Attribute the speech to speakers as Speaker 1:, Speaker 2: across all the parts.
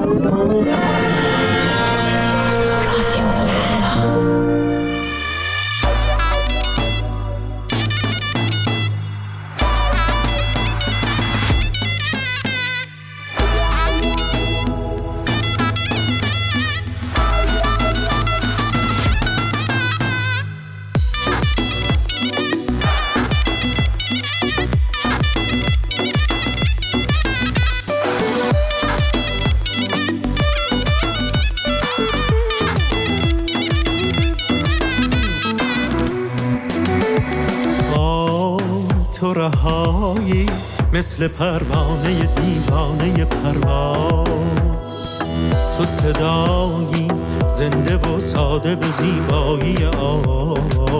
Speaker 1: مثل پروانه دیوانه پرواز، تو صدایی زنده و ساده به زیبایی آواز،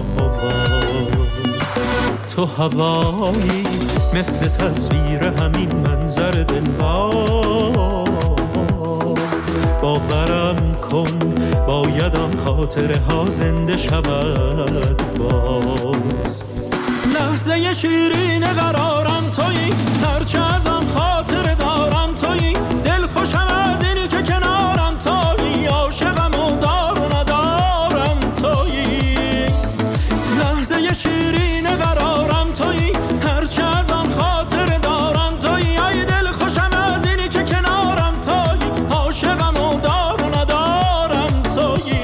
Speaker 1: تو هوایی مثل تصویر همین منظر دلباز. باورم کن بایدم خاطره ها زنده شود باز. لحظه شیرین قرارم تویی، هرچه ازم خاطر دارم تویی، دل خوشم از اینی که کنارم تویی، عاشقم و دار و ندارم تویی. لحظه شیرین قرارم تویی، هرچه ازم خاطر دارم تویی، ای دل خوشم از اینی که کنارم تویی، عاشقم و دار و ندارم تویی.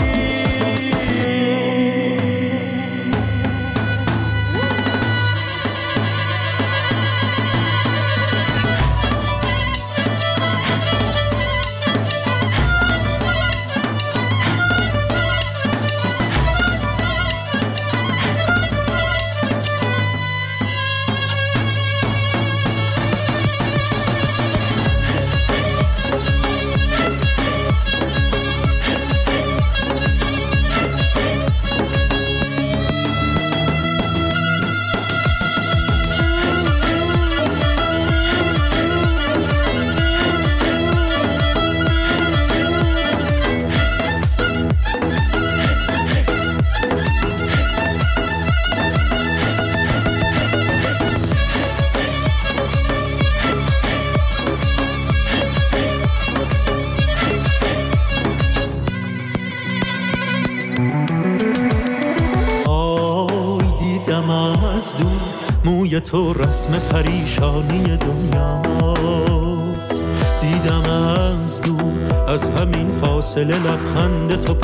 Speaker 1: موی تو رسم پریشانی دنیاست، دیدم از دور از همین فاصله لبخند تو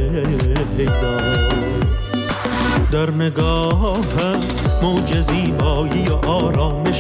Speaker 1: پیداست. در نگاهت موج زیبایی و آرامش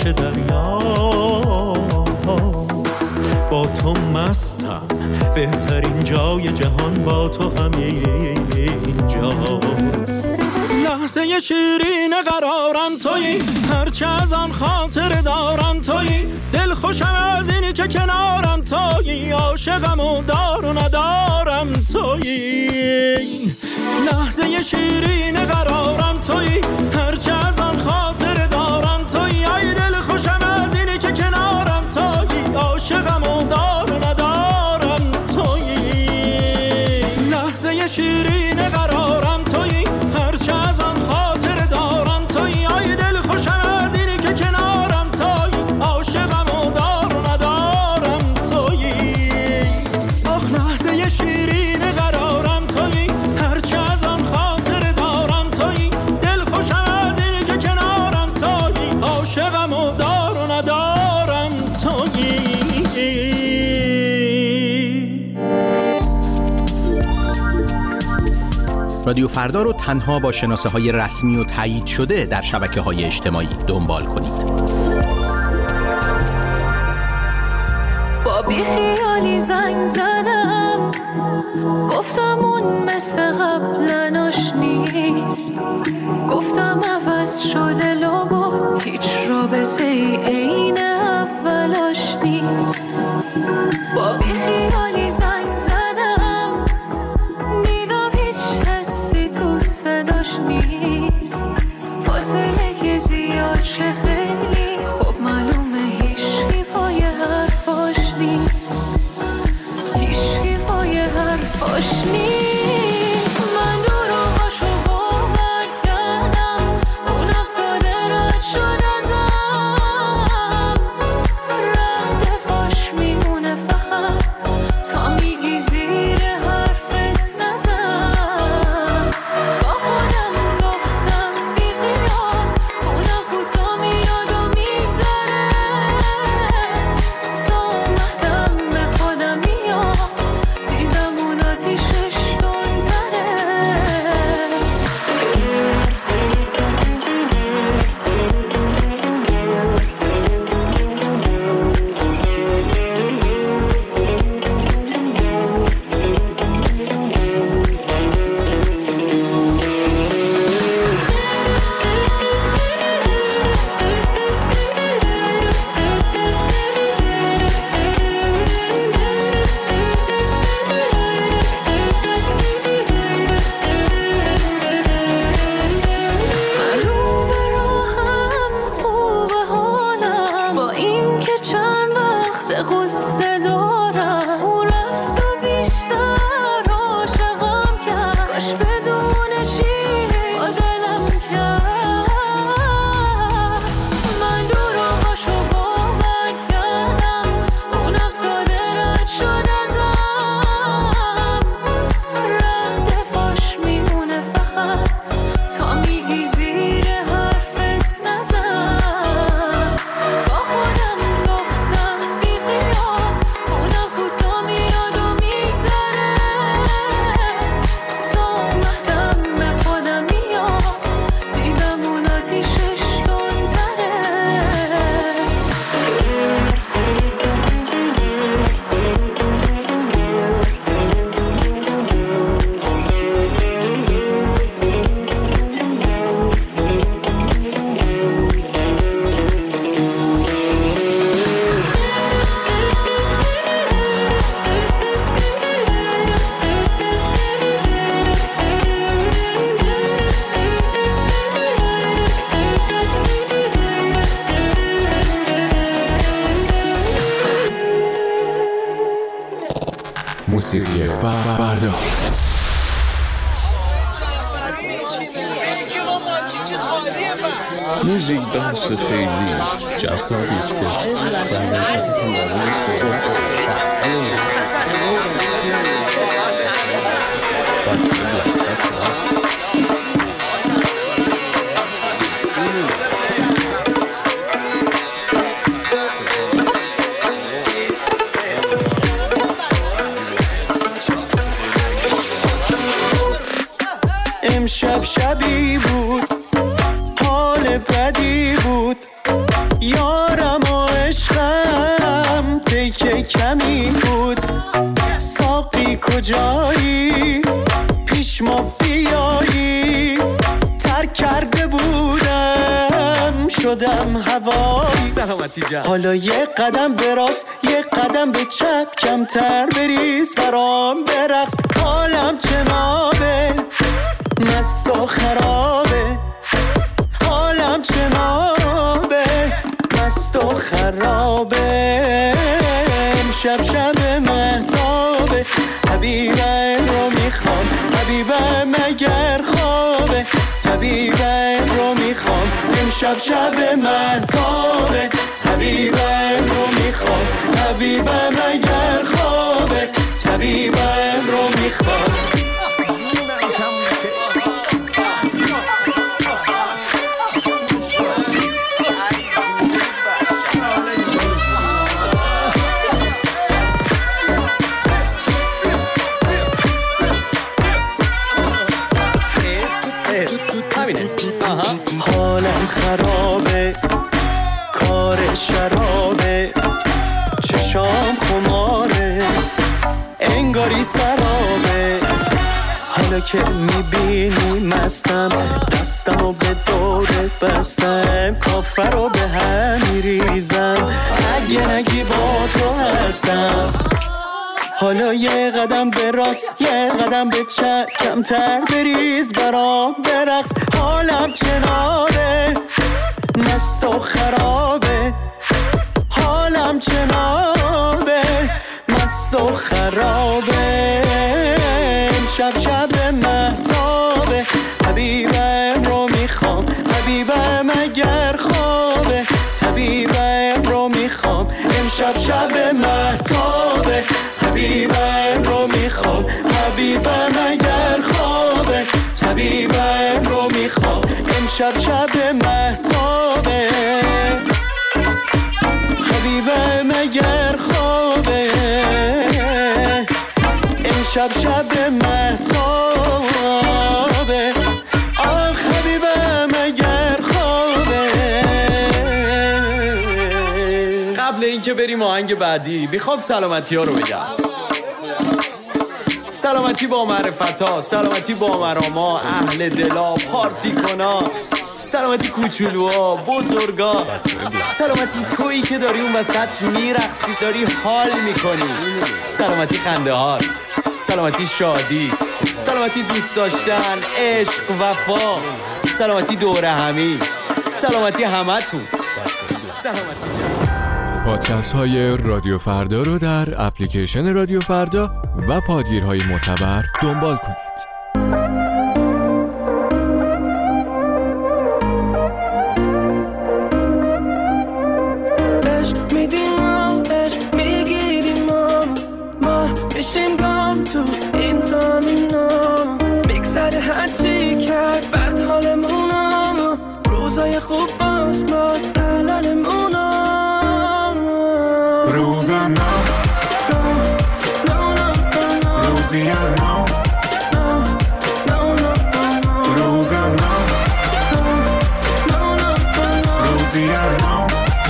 Speaker 1: دریاست. با تو مستم، بهترین جای جهان با تو همین جاست. لحظه شیرین قرارم تویی، هرچه ازم خاطر دارم تویی، دل خوشم از اینی که کنارم تویی، عاشقم و دار و ندارم تویی. لحظه شیرین قرارم تویی، هرچه ازم خاطر دارم تویی، ای دل خوشم از اینی که کنارم تویی، عاشقم و دار و ندارم تویی. لحظه شیرین قرارم تویی، هرچه ازم خاطر دارم تویی، ای دل خوشم از اینی که کنارم تویی، عاشقم و دار و ندارم تویی. آخ لحظه شیرین قرارم تویی، هرچه ازم خاطر دارم تویی، دل خوشم از اینی که کنارم تویی، عاشقم و دار و ندارم تویی.
Speaker 2: رادیو فردا رو تنها با شناسه‌های رسمی و تایید شده در شبکه‌های اجتماعی دنبال کنید.
Speaker 3: با بیخیالی زنگ زدم، گفتم اون مثل قبلا آشنیست، گفتم عوض شده لابد هیچ رابطه ای عین اولاش نیست. با بیخیالی زنگ زدم، دیدم هیچ حسی تو صداش نیست، فاصله که زیاد شه خیلی خب معلومه هیچی پای حرفاش نیست، هیچی پای حرفاش نیست. من دروغاشو باور کردم، اونم ساده رد شد ازم، رد پاش میمونه
Speaker 4: موسیقی فردا.
Speaker 5: موزیک بحث خیلی جذابی است
Speaker 1: امشب شبی بود، حال بدی بود، یارم و عشقم پیک کمی بود. ساقی کجایی؟ پیش ما بیایی. ترک کرده بودم شدم هوایی.
Speaker 2: سلامتی جان.
Speaker 1: حالا یه قدم به راست یه قدم به چپ، کمتر بریز برام برقص. حالم جنابه مست و خرابه، حالم جنابه مست و خرابه. امشب شب مهتابه، حبیبم رو میخوام، حبیبم اگر خوابه، طبیبم رو میخوام. امشب شب مهتابه، حبیبم رو میخوام، حبیبم اگر خوابه، طبیبم رو میخوام. حالم خرابه، کار شرابه، چشام خماره، انگاری سرابه. حالا که میبینی مستم، دستم و به دورت بستم، کافر رو به هم میریزم، اگه نگی با تو هستم. حالا یه قدم به راست یه قدم به چپ، کمتر بریز برام برقص. حالم جنابه مست و خرابه، حالم جنابه مست و خرابه. امشب شب مهتابه، حبیبم رو میخوام، حبیبم اگر خوابه، طبیبم رو میخوام. امشب شب مهتابه، حبیبم رو میخوام، حبیبم اگر خوابه، طبیبم رو میخوام. امشب شب مهتابه، حبیبم اگر خوابه، امشب شب مهتابه، آخ حبیبم اگر خوابه.
Speaker 2: قبل اینکه بریم آهنگ بعدی میخوام سلامتی ها رو بگم. سلامتی با معرفتا، سلامتی با مراما، اهل دلا، پارتی کنا، سلامتی کوچولوها، بزرگا، سلامتی تویی که داری اون وسط میرقصی، داری حال میکنی، سلامتی خنده هات، سلامتی شادی، سلامتی دوست داشتن، عشق، وفا، سلامتی دوره همی، سلامتی همتون. سلامتی جان.
Speaker 4: پادکست های رادیو فردا رو در اپلیکیشن رادیو فردا و پادگیرهای معتبر دنبال کنید.
Speaker 6: عشق میدیم ما، عشق میگیریم ما میشیم گام تو این دامینا، میگذره هرچی کرد بعد حالمونم، روزای خوب باز علالمونم.
Speaker 7: روزانا روزیانا روزانا روزیانا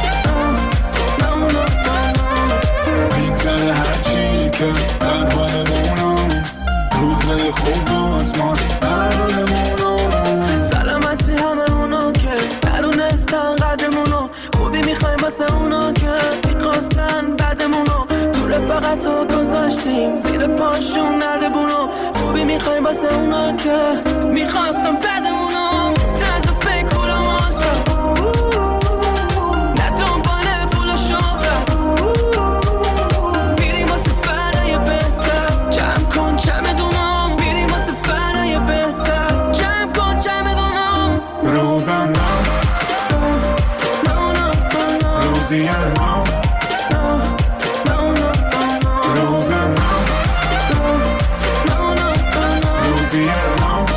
Speaker 7: میگذره هرچی که در حالمونم، روزای خوب آسماس حالمونم.
Speaker 6: سلامتی همه اونا که درونستن قدرمونو، خوبی میخوایم واسه اونا که میخواستن بعدمونو، تو رفاقت رو گذاشتیم زیر پاشون نردبونو، خوبی میخوایم واسه اونا که میخواستن بعدمونو. طرز فکر پولا ماست نه دنبال پول و شهرت، میریم واسه فرای بهتر،
Speaker 7: روزیانم روزانم روزیانم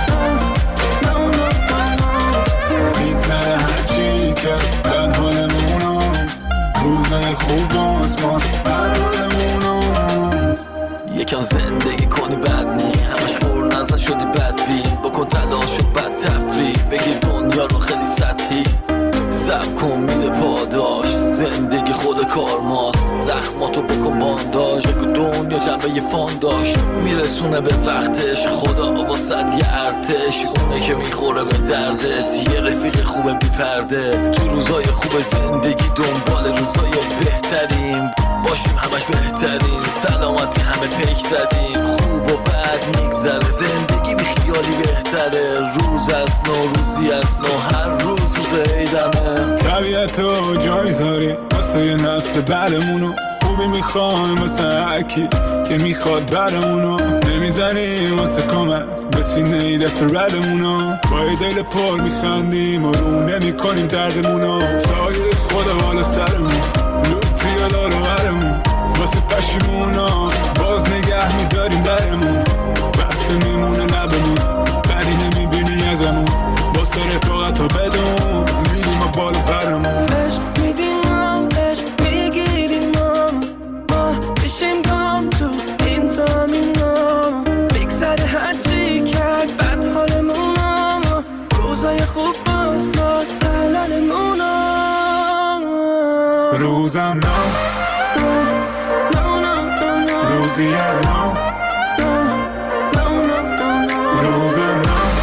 Speaker 7: میگذره هرچی که در حالمونم روزای خوب و اسماس حالمونم
Speaker 8: یکم زندگی کنی بد نی همش قور نزد شدی بدبین بکن تلاش و بد تفریح بگی دنیا رو خیلی سطحی سب کن میده پاداش زندگی خود کارماست زخماتو بکن بانداش بگو دنیا جنبه یه فانداش میرسونه به وقتش خدا واسد یه ارتش اونه که میخوره به دردت یه رفیق خوبه بی پرده تو روزای خوب زندگی دنبال روزای بهترین باشیم همش بهترین سلامتی همه پیک زدیم خوب و بد میگذره زندگی بی خیالی بهتره روز از نو روزی از نو هر روز عیدمه
Speaker 7: طبیعتو جای زاری واسه یه نسل بعدمونو خوبی میخوایم واسه هرکی که میخواد برمونو نمیزنی واسه کمک به سینه دست ردمونو با یه دل پر میخندیم و رو نمیکنیم دردمونو سایه خدا بالا سرمون لوتی یا دارو برمون واسه پشیمونا باز نگه میداریم برمون بسته میمونه لبمون بدی نمیبینی ازمون واسه رفاقت ها بدون میریم بالا پرمون
Speaker 6: عشق میدیم عشق میگیریم ما بشیم گام تو این دامینا بگذره هرچی کرد بد حالمون روزای خوب باز حلالمون
Speaker 7: روزم روزیانم روزم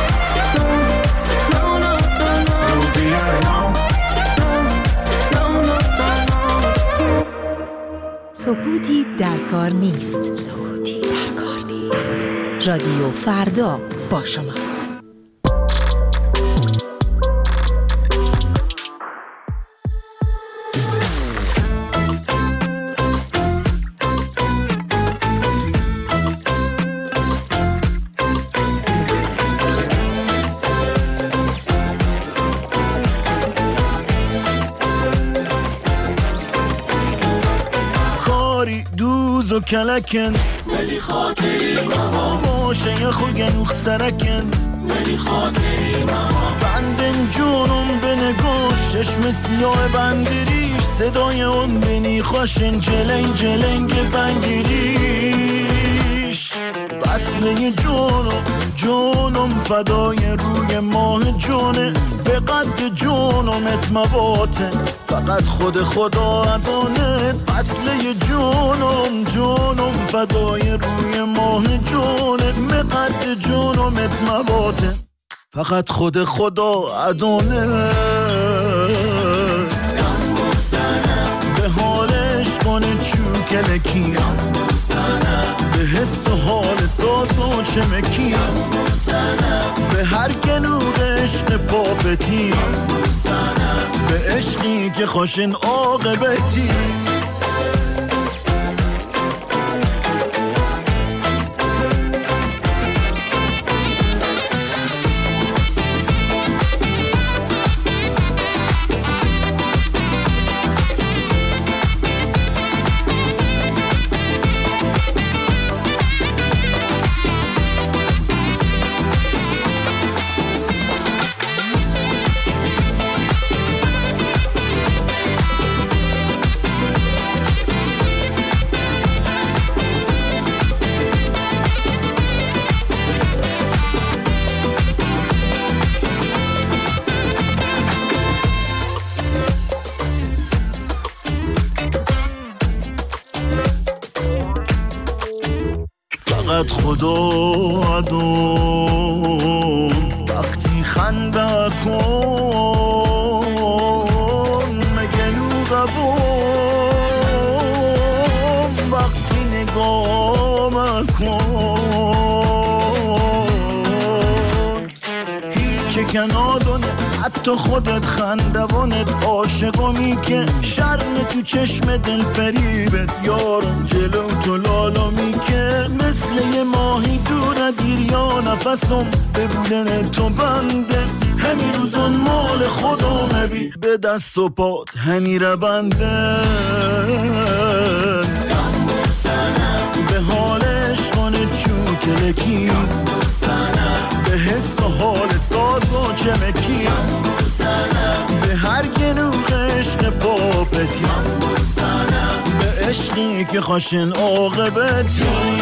Speaker 9: سکوتی در کار نیست. سکوتی در کار نیست. رادیو فردا با شماست.
Speaker 1: و کلکن ولی خاطری ماما باشه یه خوگنوخ سرکن ولی خاطری ماما بندن جونم به نگوش چشم سیاه بندریش صدای اون بینی خوشن جلنگ جلنگ بنگیریش وصله جونم فدای روی ماه جونه به قد جونمت مواته فقط خدا ادانه وصله جونم فدای روی ماه جونه به قد جونمت مواته فقط خدا ادانه به حالش کنه چوکلکی به حس و حال ساز و چمکی به هر گنود عشق پاپتی به عشقی که خوشن عاقبتی فقط خدا ادون وقتی خنده کن مگنو قبون وقتی نگاه کن هیچ کنادونه حتی خودت خندوانت عاشقمی که شرم تو چشم دل فریبت یارم جلو تو لالامی که مثل یه ماهی دور دیر یا نفسم به بودن تو بنده
Speaker 10: همین روزان مال خودمه به دست و پات همیره بنده به حالش کنه چوکلکی به حس و حال ساز و چمکی به هر گنوغ عشق پاپتی به عشقی که خاشن عاقبتی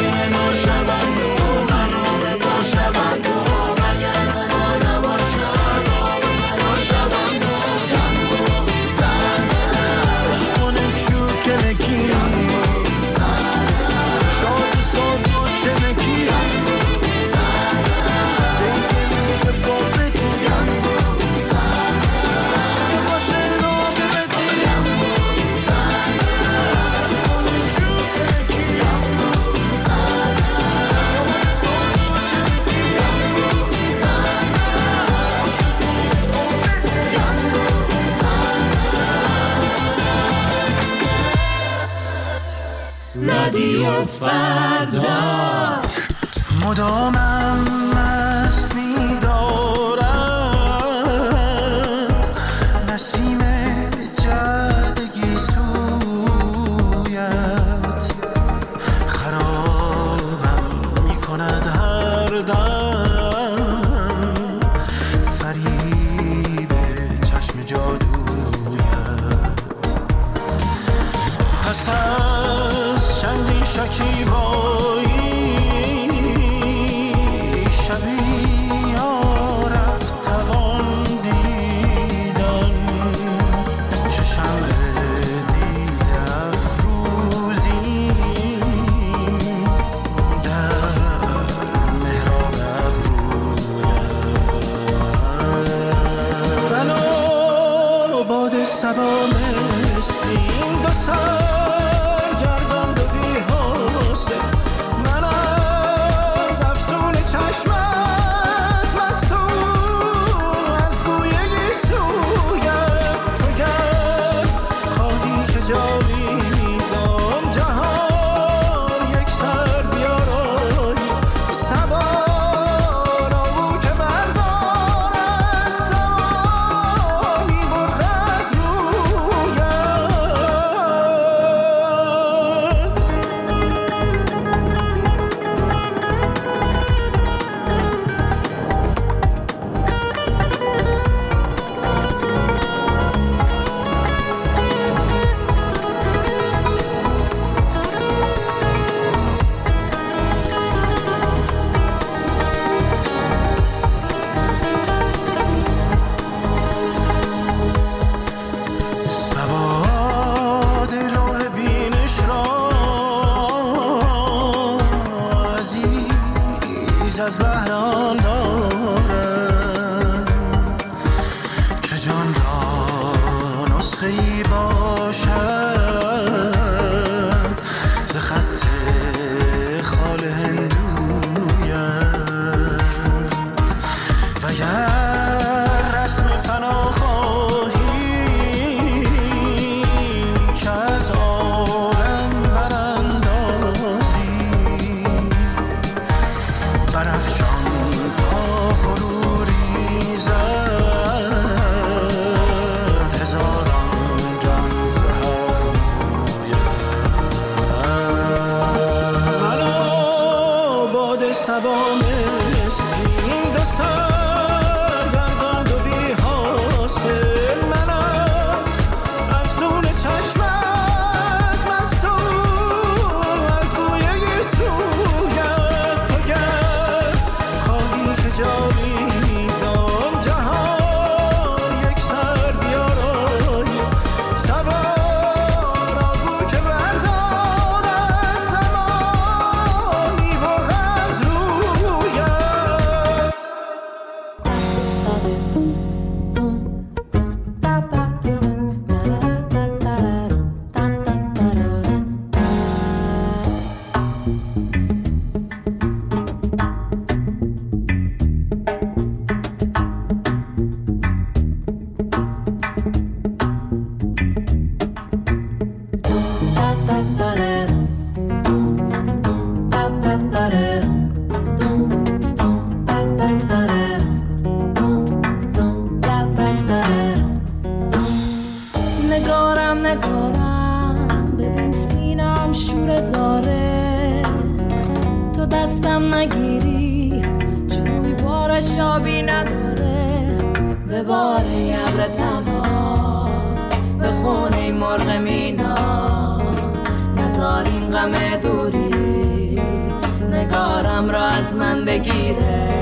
Speaker 11: رادیو فردا
Speaker 10: مدامم مست می‌دارد نسیم جدگی سویت خرابم می‌کند هر دم فریب چشم جادویت پس از چندین شکیبایی شبیه رفت توان دیدن چه شمع دیده افروزیم در محراب ابرویت بنا باد صبا مسکین دو سرگردان دو بی‌حوصله من از افسون چشمت مستون از بوی گیسویت تو گر خواهی که جاویدان جهان یک سر بیارایی سوار آهو که بردارد زمانی مرغ از رویت سواد لوح بینش را عزیز از بهران دارم که جان را نسخه‌ای باشد ز خط خال هندویت و گر رسم فنا خواهی که از عالم براندازی برافشان تا فرو ریزد هزاران جان ز هوایت باد صبا مسکین دو سرگردان دو بی‌حاصل من از افسون چشمت مستون از بوی گیسویت تو گر خواهی که جاویدان جهان یک سر بیارایی سوار آهو که بردارد زمانی مرغ از رویت
Speaker 3: نورش آبی نداره به بار ابر تنها به خونه مرغ مینا نذار این غم دوری نگارم را از من بگیره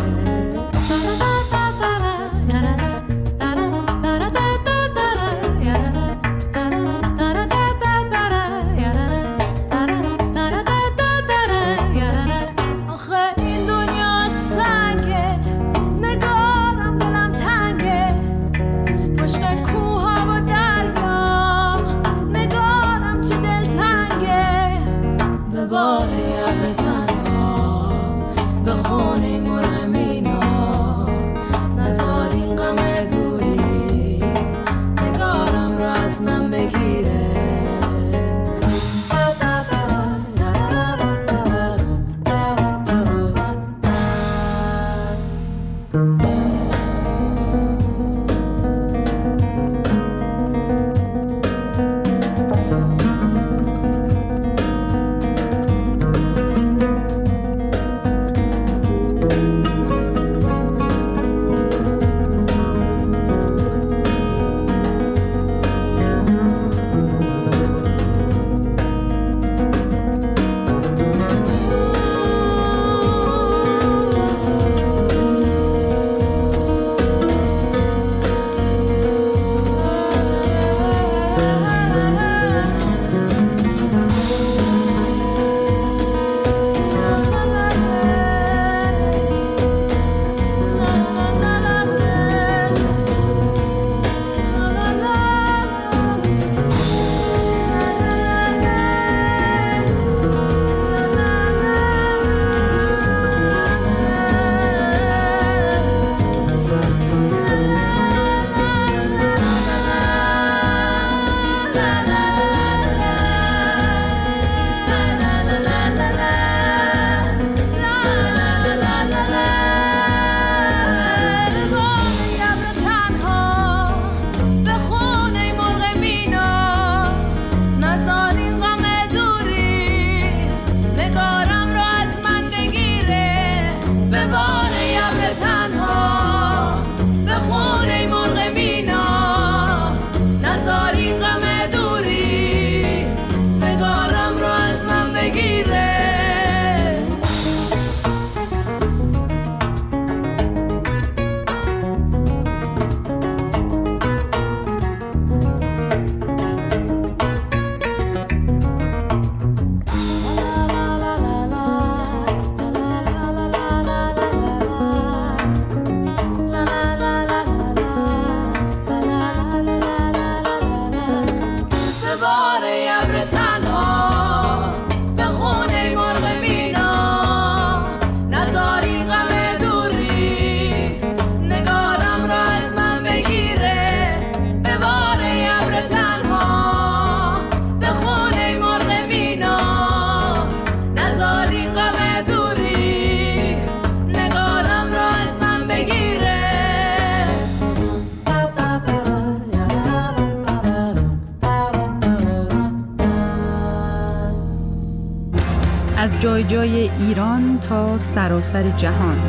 Speaker 12: از جای جای ایران تا سراسر جهان.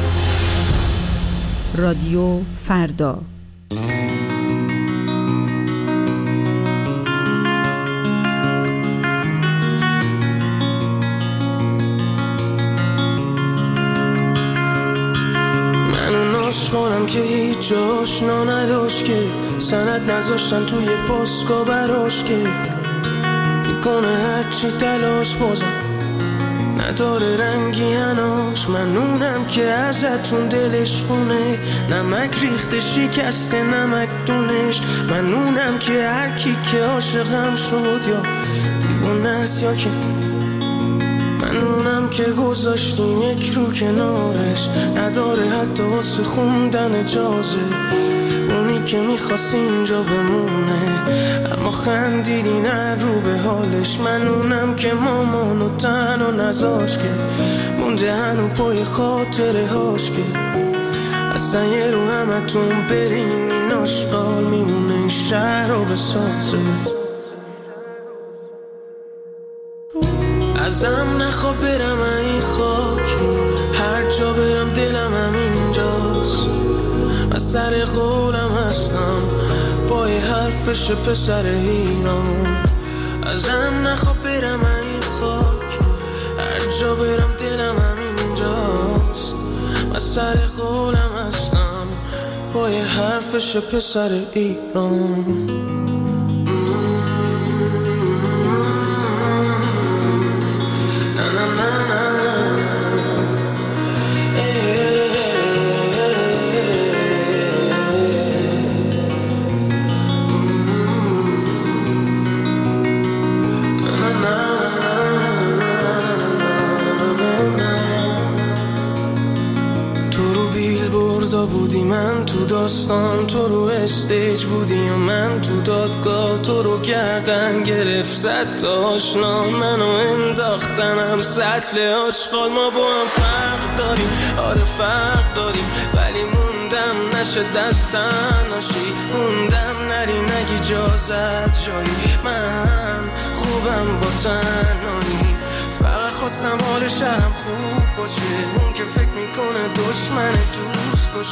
Speaker 12: رادیو فردا.
Speaker 13: عاشقانم که هیچ آشنا نداشت که سند نذاشتن توی پاسکا براش که میکنه هرچی تلاش بازم نداره رنگی هناش. من اونم که ازتون دلش خونه نمک ریخته شکسته نمک دونش. من اونم که هر کی که عاشقم شد یا دیوونه است یا که من اونم که گذاشتیم یک رو کنارش نداره حتی واسه خوندن اجازه. اونی که میخواست اینجا بمونه اما خندیدی نه رو به حالش. من اونم که مامانو تنها نذاش که مونده هنو پای خاطره هاش که اصلا یه رو همتون برین این آشقال میمونه این شهر رو بسازه. ازم نخواه برم این خاک هر جا برم دلم همین سر قولم هستم با یه حرفش پسر ایران. ازم نخواه برم این خاک، هر جا برم دلم همینجاست. من سر قولم هستم با یه حرفش پسر ایران. بودی من تو داستان، تو رو استیج بودی و من تو دادگاه. تو رو گردن گرفت صد تا آشنا، منو انداختنم سطل آشغال. ما با هم فرق داریم، آره فرق داریم، ولی موندم نشه دستن ناشی. موندم نری نگی اجازت جایی، من خوبم با تنهایی. فقط خواستم حال شهرم خوب باشه، اون که فکر میکنه دشمن دوست باشه.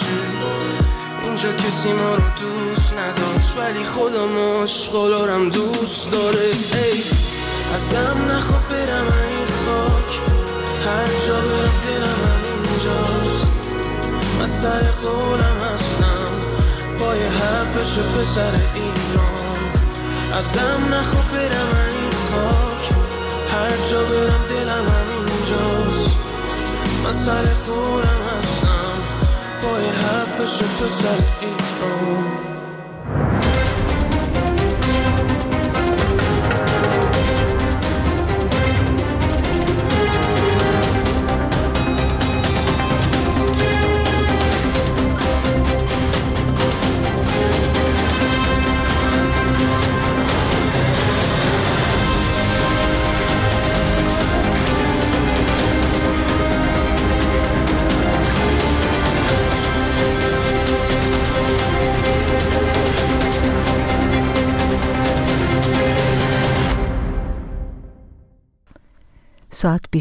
Speaker 13: اینجا کسی ما رو دوست نداشت، ولی خدا مشغولارم دوست داره. ای ازم نخواه برم این خاک، هر جا برم دلم همینجاست. من سر قولم هستم با یه حرفش پسر ایران. ازم نخواه برم این خاک، هر جا برم دلم همینجاست. من سر قولم هستم با یه حرفش پسر ایران.
Speaker 9: ساعت